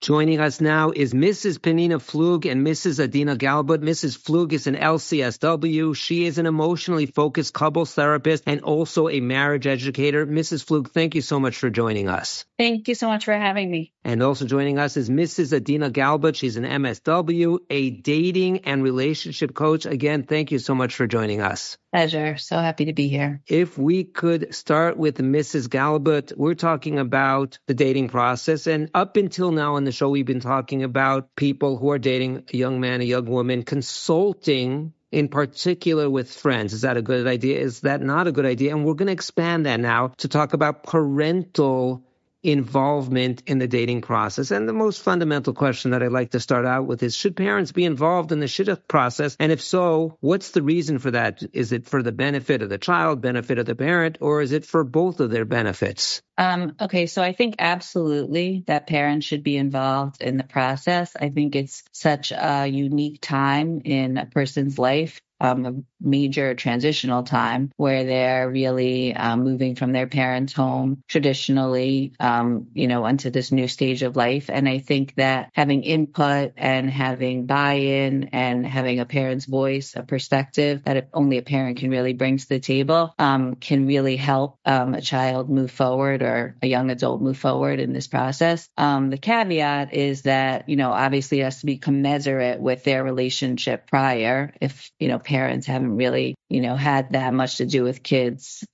Joining us now is Mrs. Penina Flug and Mrs. Adina Galbut. Mrs. Flug is an LCSW. She is an emotionally focused couples therapist and also a marriage educator. Mrs. Flug, thank you so much for joining us. Thank you so much for having me. And also joining us is Mrs. Adina Galbut. She's an MSW, a dating and relationship coach. Again, thank you so much for joining us. Pleasure. So happy to be here. If we could start with Mrs. Galbut, we're talking about the dating process. And up until now in the show, we've been talking about people who are dating a young man, a young woman, consulting in particular with friends. Is that a good idea? Is that not a good idea? And we're going to expand that now to talk about parental involvement in the dating process. And the most fundamental question that I'd like to start out with is, should parents be involved in the shidduch process? And if so, what's the reason for that? Is it for the benefit of the child, benefit of the parent, or is it for both of their benefits? Okay, so I think absolutely that parents should be involved in the process. I think it's such a unique time in a person's life. A major transitional time where they're really moving from their parents' home traditionally, onto this new stage of life. And I think that having input and having buy-in and having a parent's voice, a perspective that only a parent can really bring to the table, can really help a child move forward or a young adult move forward in this process. The caveat is that, obviously it has to be commensurate with their relationship prior. If, parents haven't really, had that much to do with kids,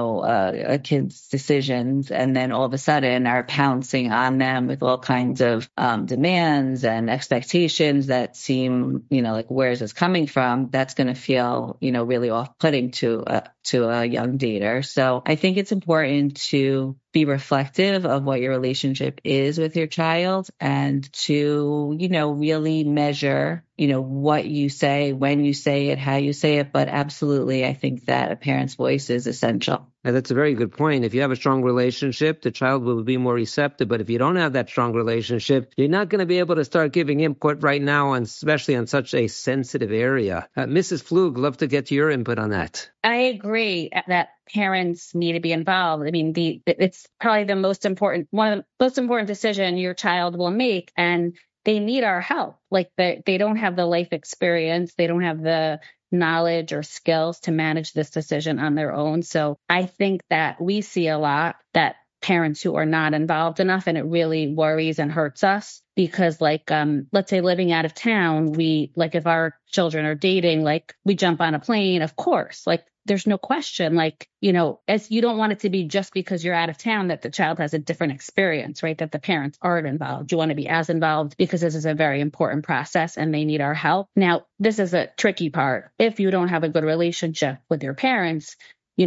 a kid's decisions, and then all of a sudden are pouncing on them with all kinds of demands and expectations that seem, like, where's this coming from? That's going to feel, really off-putting to a young dater. So I think it's important to be reflective of what your relationship is with your child and to, really measure, what you say, when you say it, how you say it. But absolutely, I think that a parent's voice is essential. And that's a very good point. If you have a strong relationship, the child will be more receptive. But if you don't have that strong relationship, you're not going to be able to start giving input right now, and especially on such a sensitive area. Mrs. Flug, love to get your input on that. I agree that parents need to be involved. I mean, it's probably one of the most important decision your child will make, and they need our help. Like they don't have the life experience, they don't have the knowledge or skills to manage this decision on their own. So I think that we see a lot that parents who are not involved enough, and it really worries and hurts us because, like, let's say living out of town, if our children are dating, we jump on a plane, of course, there's no question, as you don't want it to be just because you're out of town that the child has a different experience, right? That the parents aren't involved. You want to be as involved because this is a very important process and they need our help. Now, this is a tricky part. If you don't have a good relationship with your parents,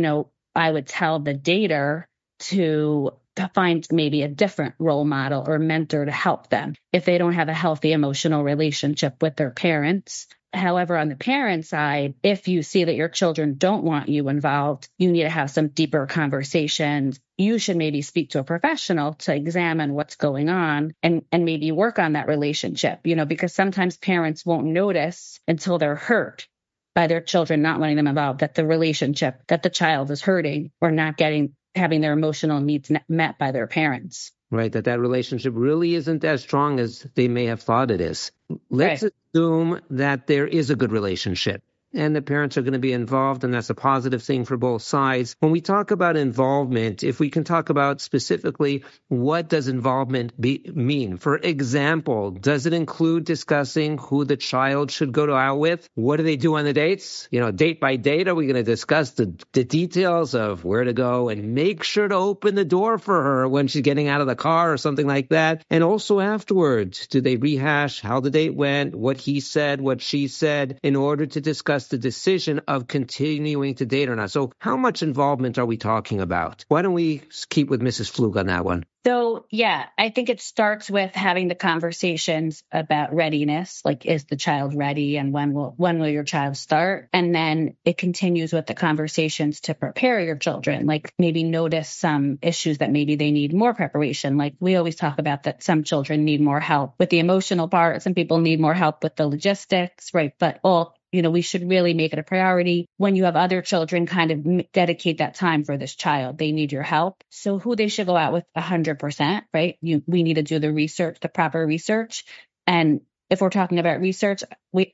I would tell the dater to find maybe a different role model or mentor to help them if they don't have a healthy emotional relationship with their parents. However, on the parent side, if you see that your children don't want you involved, you need to have some deeper conversations. You should maybe speak to a professional to examine what's going on and maybe work on that relationship, because sometimes parents won't notice until they're hurt by their children not wanting them involved, that the relationship, that the child is hurting or not having their emotional needs met by their parents. Right, that relationship really isn't as strong as they may have thought it is. Let's assume that there is a good relationship and the parents are going to be involved, and that's a positive thing for both sides. When we talk about involvement, if we can talk about specifically what does involvement mean? For example, does it include discussing who the child should go out with? What do they do on the dates? Date by date, are we going to discuss the details of where to go and make sure to open the door for her when she's getting out of the car or something like that? And also afterwards, do they rehash how the date went, what he said, what she said, in order to discuss the decision of continuing to date or not? So how much involvement are we talking about? Why don't we keep with Mrs. Flug on that one? So, I think it starts with having the conversations about readiness. Is the child ready, and when will your child start? And then it continues with the conversations to prepare your children. Maybe notice some issues that maybe they need more preparation. We always talk about that some children need more help with the emotional part. Some people need more help with the logistics, right? But all we should really make it a priority. When you have other children, kind of dedicate that time for this child. They need your help. So who they should go out with 100%, right? We need to do the research, the proper research. And if we're talking about research, we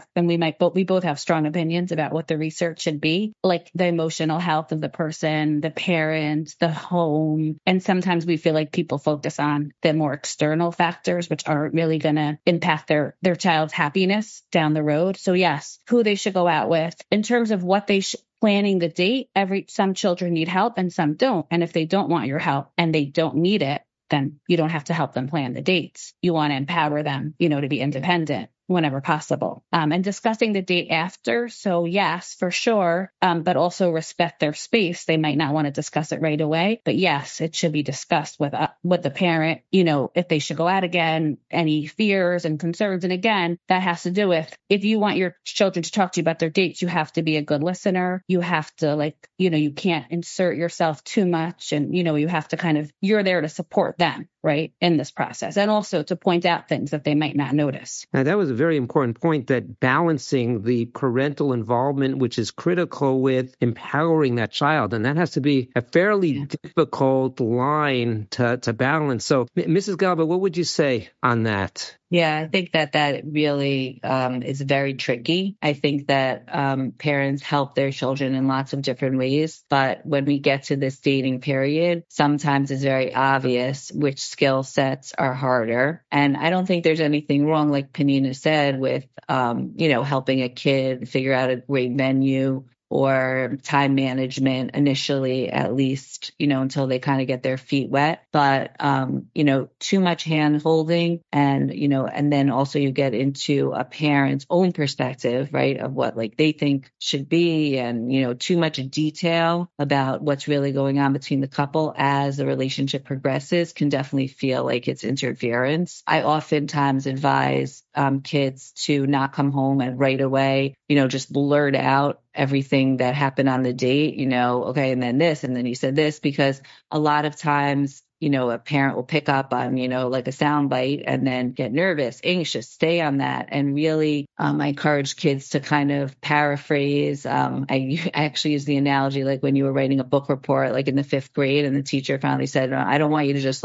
both have strong opinions about what the research should be, like the emotional health of the person, the parents, the home. And sometimes we feel like people focus on the more external factors, which aren't really going to impact their child's happiness down the road. So yes, who they should go out with. In terms of what they planning the date, some children need help and some don't. And if they don't want your help and they don't need it, then you don't have to help them plan the dates. You want to empower them, to be independent whenever possible. And discussing the date after. So yes, for sure. But also respect their space. They might not want to discuss it right away, but yes, it should be discussed with the parent, if they should go out again, any fears and concerns. And again, that has to do with, if you want your children to talk to you about their dates, you have to be a good listener. You have to you can't insert yourself too much. And, you have to you're there to support them, right, in this process. And also to point out things that they might not notice. Now, that was a very important point, that balancing the parental involvement, which is critical, with empowering that child. And that has to be a fairly difficult line to balance. So, Mrs. Galba, what would you say on that? Yeah, I think that really is very tricky. I think that parents help their children in lots of different ways. But when we get to this dating period, sometimes it's very obvious which skill sets are harder. And I don't think there's anything wrong, like Pnina said, with, helping a kid figure out a great venue or time management initially, at least, until they kind of get their feet wet. But, too much hand holding and then also you get into a parent's own perspective, right, of what they think should be, and, too much detail about what's really going on between the couple as the relationship progresses can definitely feel like it's interference. I oftentimes advise kids to not come home and right away, just blurt out everything that happened on the date, okay, and then this, and then you said this, because a lot of times, a parent will pick up on, like a sound bite and then get nervous, anxious, stay on that. And really, I encourage kids to kind of paraphrase. I actually use the analogy, like when you were writing a book report, like in the 5th grade, and the teacher finally said, I don't want you to just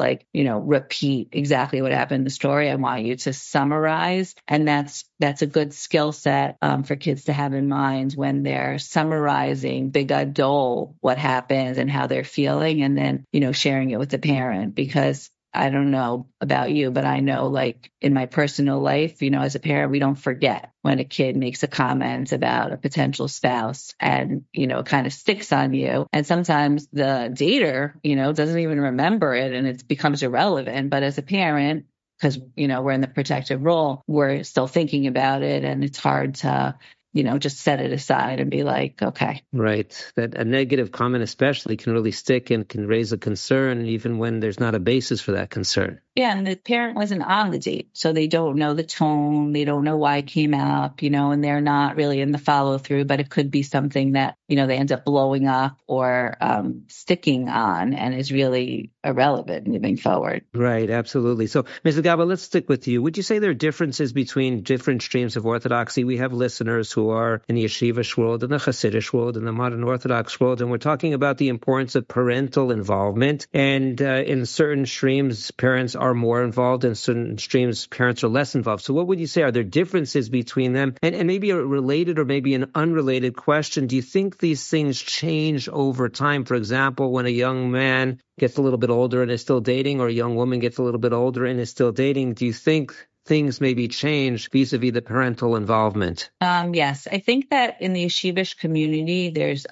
repeat exactly what happened in the story. I want you to summarize. And that's a good skill set for kids to have in mind when they're summarizing big adult what happens and how they're feeling, and then, sharing it with the parent. Because I don't know about you, but I know, in my personal life, as a parent, we don't forget when a kid makes a comment about a potential spouse and, it kind of sticks on you. And sometimes the dater, doesn't even remember it and it becomes irrelevant. But as a parent, because, we're in the protective role, we're still thinking about it, and it's hard to, just set it aside and be like, okay. Right. That a negative comment especially can really stick and can raise a concern, even when there's not a basis for that concern. Yeah, and the parent wasn't on the date, so they don't know the tone, they don't know why it came up, and they're not really in the follow through, but it could be something that, they end up blowing up or sticking on and is really irrelevant moving forward. Right, absolutely. So, Mrs. Galba, let's stick with you. Would you say there are differences between different streams of Orthodoxy? We have listeners who are in the yeshivish world, in the Hasidic world, in the modern Orthodox world, and we're talking about the importance of parental involvement. And in certain streams, parents are more involved, in certain streams, parents are less involved. So what would you say? Are there differences between them? And maybe a related or maybe an unrelated question, do you think these things change over time? For example, when a young man gets a little bit older and is still dating, or a young woman gets a little bit older and is still dating, do you think things maybe change vis-a-vis the parental involvement? Yes, I think that in the yeshivish community, there's,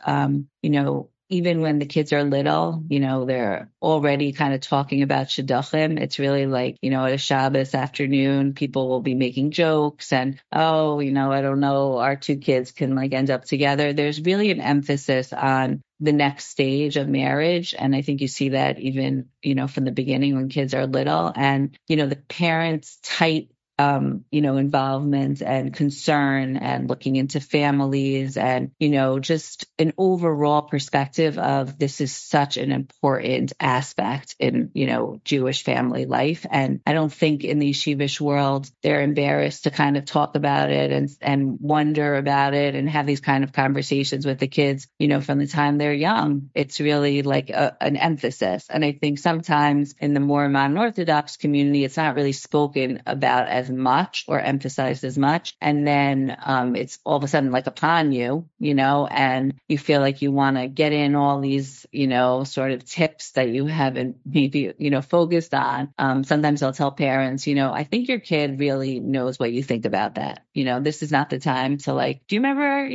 even when the kids are little, they're already kind of talking about shidduchim. It's really like, at a Shabbos afternoon, people will be making jokes and, I don't know, our 2 kids can end up together. There's really an emphasis on the next stage of marriage. And I think you see that even, from the beginning when kids are little, and, the parents' tight involvement and concern and looking into families and, just an overall perspective of this is such an important aspect in, Jewish family life. And I don't think in the yeshivish world, they're embarrassed to kind of talk about it and wonder about it and have these kind of conversations with the kids, from the time they're young. It's really like an emphasis. And I think sometimes in the more modern Orthodox community, it's not really spoken about as much or emphasized as much. And then it's all of a sudden like upon you, and you feel like you want to get in all these, sort of tips that you haven't maybe, focused on. Sometimes I'll tell parents, I think your kid really knows what you think about that. This is not the time to like, do you remember,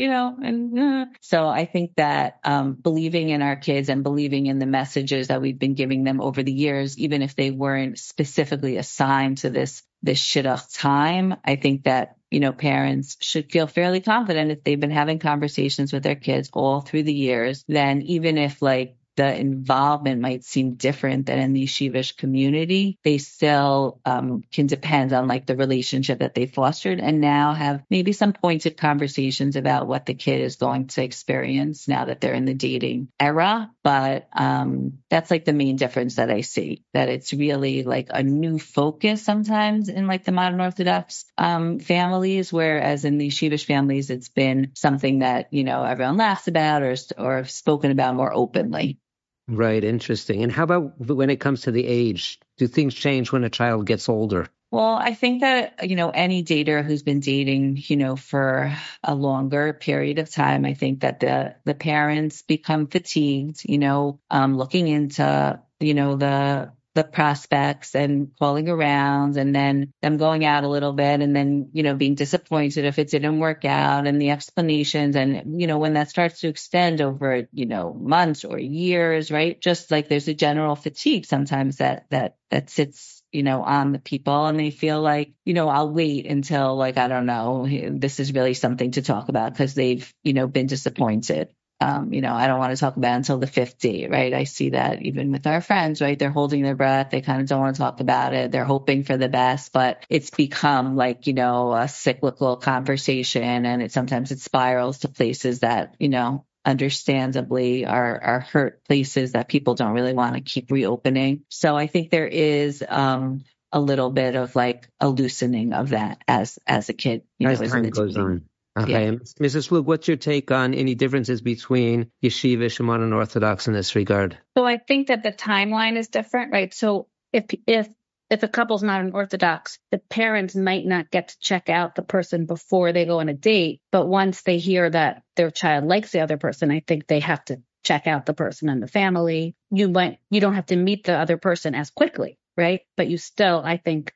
so I think that believing in our kids and believing in the messages that we've been giving them over the years, even if they weren't specifically assigned to this shidduch time, I think that, parents should feel fairly confident if they've been having conversations with their kids all through the years, then even if like the involvement might seem different than in the yeshivish community, they still can depend on like the relationship that they fostered and now have maybe some pointed conversations about what the kid is going to experience now that they're in the dating era. But that's like the main difference that I see, that it's really like a new focus sometimes in like the modern Orthodox families, whereas in the yeshivish families, it's been something that, everyone laughs about or spoken about more openly. Right. Interesting. And how about when it comes to the age? Do things change when a child gets older? Well, I think that, any dater who's been dating, for a longer period of time, I think that the parents become fatigued, looking into, the prospects and calling around and then them going out a little bit and then, being disappointed if it didn't work out and the explanations. And, when that starts to extend over, months or years, right? Just like there's a general fatigue sometimes that sits, on the people and they feel like, I'll wait until like, I don't know, this is really something to talk about because they've, been disappointed. I don't want to talk about it until the 5th date, right? I see that even with our friends, right? They're holding their breath. They kind of don't want to talk about it. They're hoping for the best, but it's become like, a cyclical conversation and sometimes it spirals to places that, understandably are hurt places that people don't really want to keep reopening. So I think there is a little bit of like a loosening of that as a kid, as time goes on. Okay. Yeah. Mrs. Flug, what's your take on any differences between yeshivish and modern Orthodox in this regard? So I think that the timeline is different, right? So if a couple's not an Orthodox, the parents might not get to check out the person before they go on a date. But once they hear that their child likes the other person, I think they have to check out the person and the family. You don't have to meet the other person as quickly, right? But you still, I think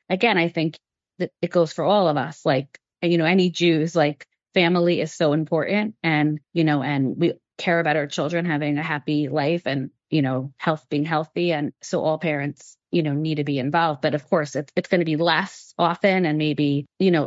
that it goes for all of us. Like, any Jews, like family is so important and we care about our children having a happy life and, being healthy. And so all parents, need to be involved. But of course, it's going to be less often and maybe,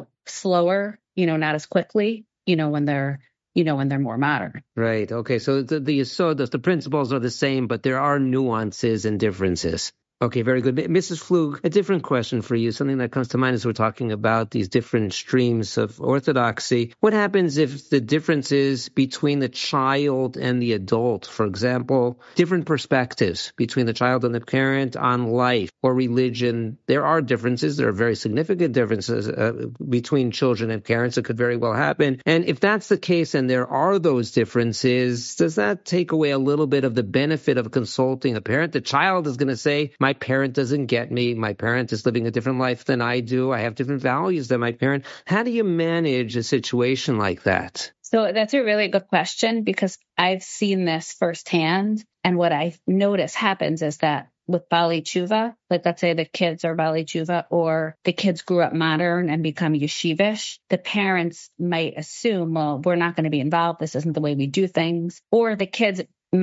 slower, not as quickly, when they're more modern. Right. Okay. So the principles are the same, but there are nuances and differences. Okay, very good. Mrs. Flug, a different question for you, something that comes to mind as we're talking about these different streams of Orthodoxy. What happens if the differences between the child and the adult, for example, different perspectives between the child and the parent on life or religion? There are differences. There are very significant differences between children and parents. It could very well happen. And if that's the case and there are those differences, does that take away a little bit of the benefit of consulting a parent? The child is going to say, my parent doesn't get me. My parent is living a different life than I do. I have different values than my parent. How do you manage a situation like that? So that's a really good question because I've seen this firsthand. And what I notice happens is that with Bali Tshuva, like let's say the kids are Bali Tshuva or the kids grew up modern and become yeshivish, the parents might assume, well, we're not going to be involved. This isn't the way we do things. Or the kids might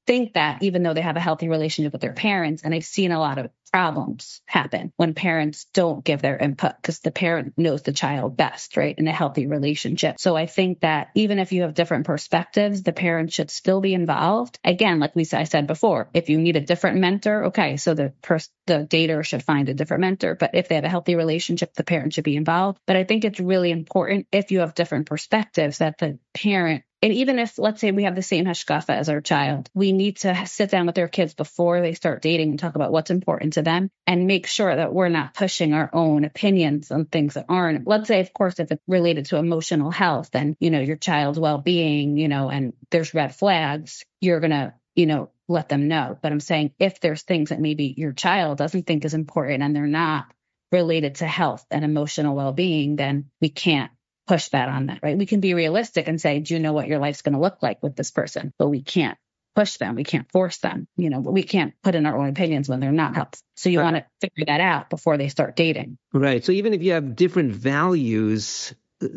think that even though they have a healthy relationship with their parents, and I've seen a lot of problems happen when parents don't give their input because the parent knows the child best, right, in a healthy relationship. So I think that even if you have different perspectives, the parent should still be involved. Again, like I said before, if you need a different mentor, okay, so the dater should find a different mentor. But if they have a healthy relationship, the parent should be involved. But I think it's really important if you have different perspectives that the parent, and even if, let's say, we have the same hashkafa as our child, we need to sit down with their kids before they start dating and talk about what's important to them and make sure that we're not pushing our own opinions on things that aren't. Let's say, of course, if it's related to emotional health and, your child's well-being, and there's red flags, you're going to, let them know. But I'm saying if there's things that maybe your child doesn't think is important and they're not related to health and emotional well-being, then we can't push that on that, right? We can be realistic and say, do you know what your life's going to look like with this person? But we can't push them. We can't force them. We can't put in our own opinions when they're not helpful. So you want to figure that out before they start dating. Right. So even if you have different values,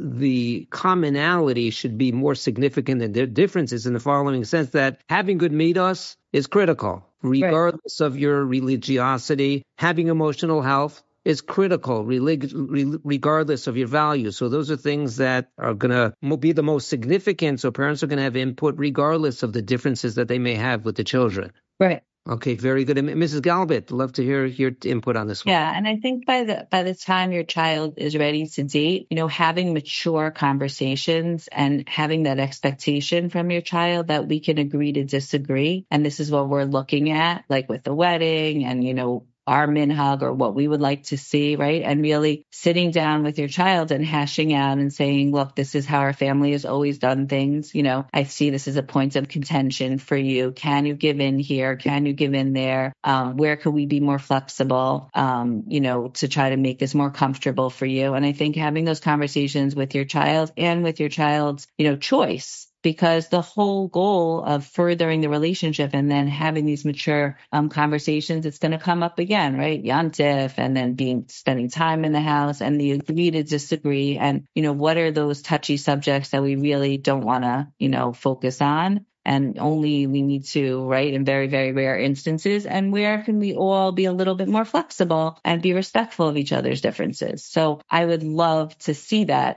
the commonality should be more significant than the differences in the following sense that having good midos is critical, regardless of your religiosity. Having emotional health is critical, regardless of your values. So those are things that are going to be the most significant. So parents are going to have input regardless of the differences that they may have with the children. Right. Okay, very good. And Mrs. Galbit, love to hear your input on this one. Yeah, and I think by the time your child is ready to date, having mature conversations and having that expectation from your child that we can agree to disagree. And this is what we're looking at, like with the wedding and, our minhag or what we would like to see, right? And really sitting down with your child and hashing out and saying, look, this is how our family has always done things. I see this as a point of contention for you. Can you give in here? Can you give in there? Where could we be more flexible, to try to make this more comfortable for you? And I think having those conversations with your child and with your child's, choice, because the whole goal of furthering the relationship and then having these mature conversations, it's going to come up again, right? Yantif, and then spending time in the house and the agree to disagree. And, what are those touchy subjects that we really don't want to, focus on? And only we need to, right, in very, very rare instances. And where can we all be a little bit more flexible and be respectful of each other's differences? So I would love to see that,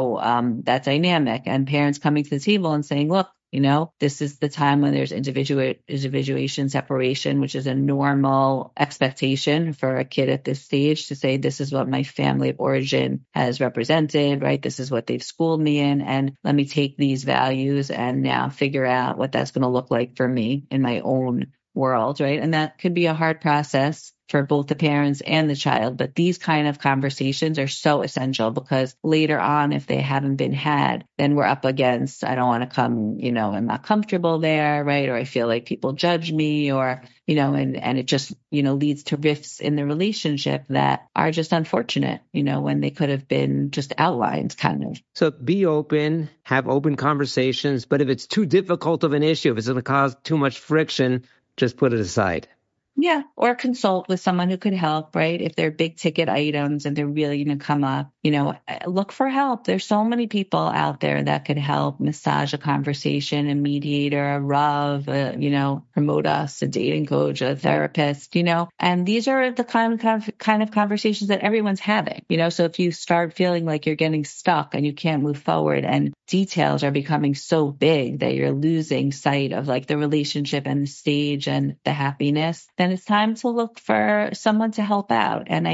that dynamic and parents coming to the table and saying, look, this is the time when there's individuation separation, which is a normal expectation for a kid at this stage to say, this is what my family of origin has represented, right? This is what they've schooled me in. And let me take these values and now figure out what that's going to look like for me in my own world, right? And that could be a hard process for both the parents and the child. But these kind of conversations are so essential because later on, if they haven't been had, then we're up against, I don't want to come, I'm not comfortable there, right? Or I feel like people judge me or, and it just, leads to rifts in the relationship that are just unfortunate, when they could have been just outlined kind of. So be open, have open conversations. But if it's too difficult of an issue, if it's going to cause too much friction, just put it aside. Yeah, or consult with someone who could help, right? If they're big ticket items and they're really going to come up, look for help. There's so many people out there that could help massage a conversation, a mediator, a Rav, promote us, a dating coach, a therapist, and these are the kind of conversations that everyone's having, so if you start feeling like you're getting stuck and you can't move forward and details are becoming so big that you're losing sight of like the relationship and the stage and the happiness, then it's time to look for someone to help out. And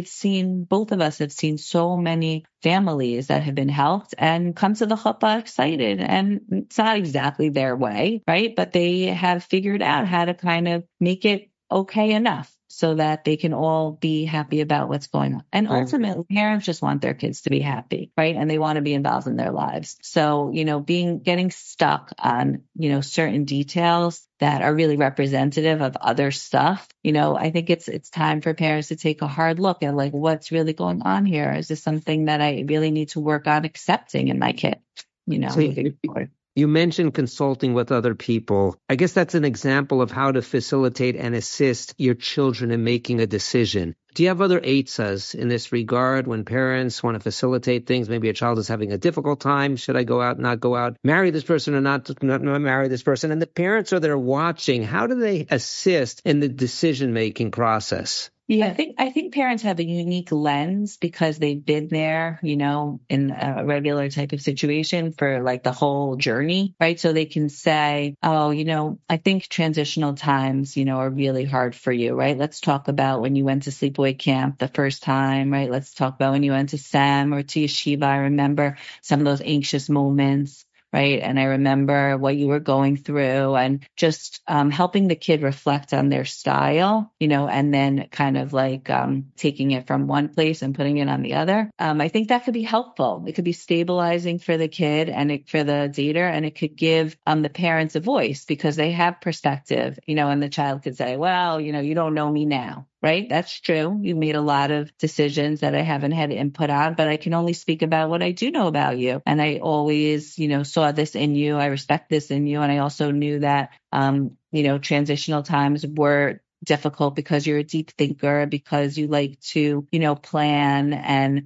both of us have seen so many families that have been helped and come to the chuppah excited. And it's not exactly their way, right? But they have figured out how to kind of make it okay enough so that they can all be happy about what's going on. And ultimately, parents just want their kids to be happy, right? And they want to be involved in their lives. So, getting stuck on, certain details that are really representative of other stuff, I think it's time for parents to take a hard look at like, what's really going on here? Is this something that I really need to work on accepting in my kid? So You mentioned consulting with other people. I guess that's an example of how to facilitate and assist your children in making a decision. Do you have other eitzas in this regard when parents want to facilitate things? Maybe a child is having a difficult time. Should I go out, not go out, marry this person or not marry this person? And the parents are there watching. How do they assist in the decision-making process? Yeah, I think parents have a unique lens because they've been there, in a regular type of situation for like the whole journey, right? So they can say, oh, I think transitional times, are really hard for you, right? Let's talk about when you went to sleepaway camp the first time, right? Let's talk about when you went to SEM or to yeshiva. I remember some of those anxious moments. Right. And I remember what you were going through and just helping the kid reflect on their style, and then kind of like taking it from one place and putting it on the other. I think that could be helpful. It could be stabilizing for the kid and for the dater, and it could give the parents a voice because they have perspective, and the child could say, well, you don't know me now. Right? That's true. You made a lot of decisions that I haven't had input on, but I can only speak about what I do know about you. And I always, saw this in you. I respect this in you. And I also knew that, transitional times were difficult because you're a deep thinker, because you like to, plan and,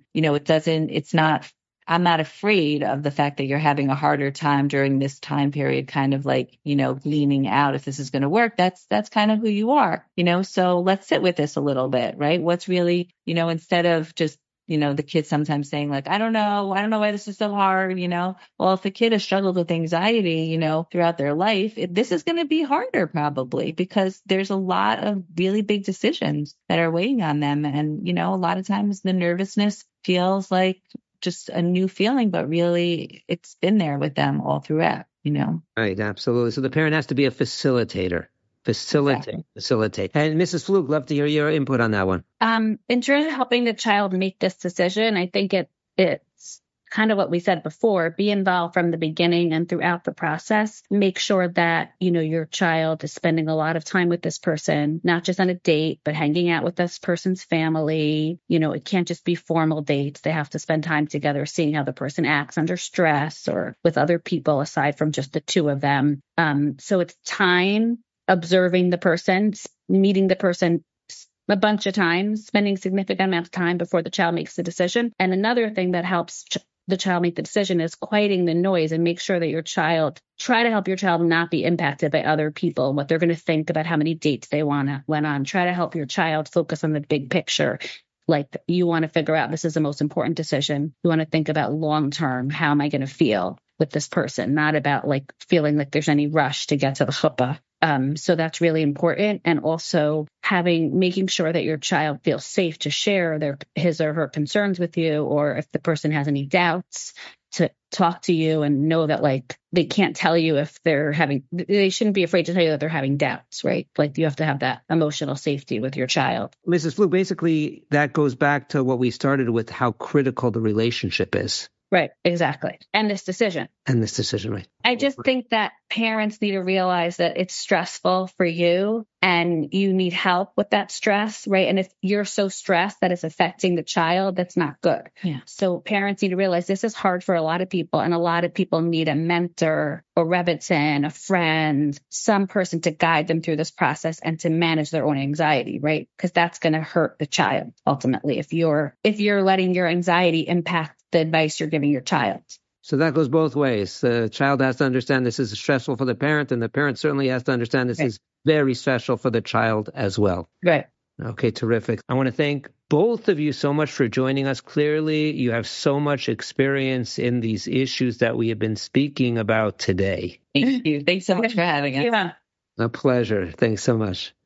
I'm not afraid of the fact that you're having a harder time during this time period, kind of like, leaning out if this is going to work. That's kind of who you are, so let's sit with this a little bit, right? What's really, instead of just, the kid sometimes saying like, I don't know why this is so hard, well, if a kid has struggled with anxiety, throughout their life, this is going to be harder probably because there's a lot of really big decisions that are weighing on them. And, a lot of times the nervousness feels like just a new feeling, but really it's been there with them all throughout, Right, absolutely. So the parent has to be a facilitator. Facilitate. And Mrs. Fluke, love to hear your input on that one. In terms of helping the child make this decision, I think it's kind of what we said before, be involved from the beginning and throughout the process. Make sure that, your child is spending a lot of time with this person, not just on a date, but hanging out with this person's family. It can't just be formal dates. They have to spend time together, seeing how the person acts under stress or with other people aside from just the two of them. So it's time observing the person, meeting the person a bunch of times, spending significant amount of time before the child makes the decision. And another thing that helps the child make the decision is quieting the noise and make sure that try to help your child not be impacted by other people and what they're going to think about how many dates they went on. Try to help your child focus on the big picture. Like you want to figure out this is the most important decision. You want to think about long term. How am I going to feel with this person? Not about like feeling like there's any rush to get to the chuppah. So that's really important. And also making sure that your child feels safe to share his or her concerns with you, or if the person has any doubts, to talk to you and know that like they can't tell you if they shouldn't be afraid to tell you that they're having doubts, right? Like you have to have that emotional safety with your child. Mrs. Fluke, basically that goes back to what we started with, how critical the relationship is. Right, exactly. And this decision, right. I just think that parents need to realize that it's stressful for you and you need help with that stress, right? And if you're so stressed that it's affecting the child, that's not good. Yeah. So parents need to realize this is hard for a lot of people, and a lot of people need a mentor or Rebbitzin, a friend, some person to guide them through this process and to manage their own anxiety, right? Because that's going to hurt the child ultimately if you're letting your anxiety impact the advice you're giving your child. So that goes both ways. The child has to understand this is stressful for the parent, and the parent certainly has to understand this is very stressful for the child as well. Right. Okay, terrific. I want to thank both of you so much for joining us. Clearly, you have so much experience in these issues that we have been speaking about today. Thank you. Thanks so much for having us. Yeah. A pleasure. Thanks so much.